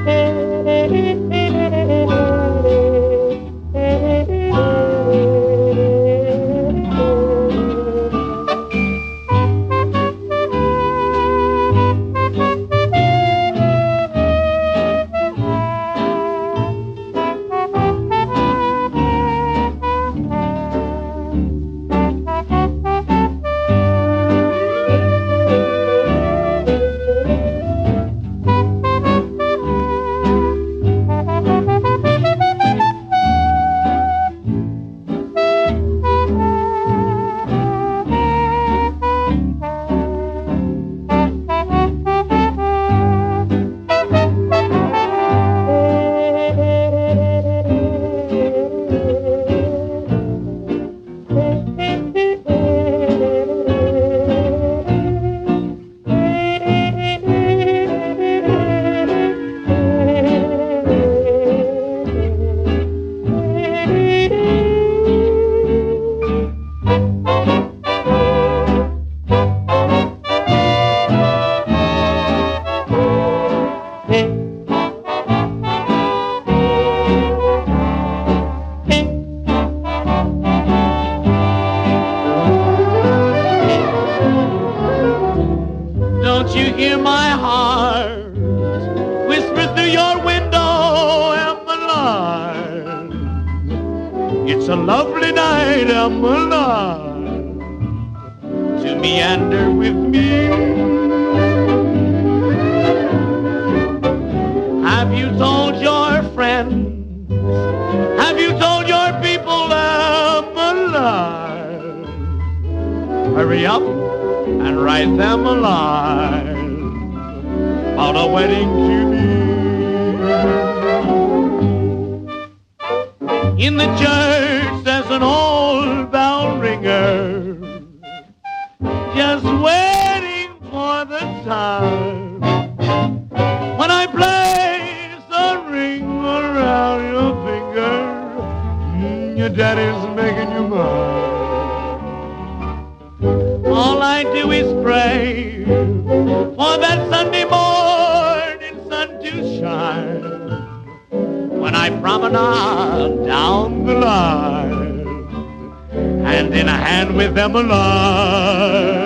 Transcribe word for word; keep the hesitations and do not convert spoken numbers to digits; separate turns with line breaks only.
Don't you hear my heart whisper through your window, Emmeline? It's a lovely night, Emmeline, to meander with me. Have you told your friends? Have you told your people, Emmeline? Hurry up and write them a line about a wedding to me. In the church there's an old bell ringer, just waiting for the time when I place a ring around your finger. Mm, your daddy's making you mine. All I do is pray for that Sunday morning sun to shine when I promenade down the line, hand in a hand with Emmeline.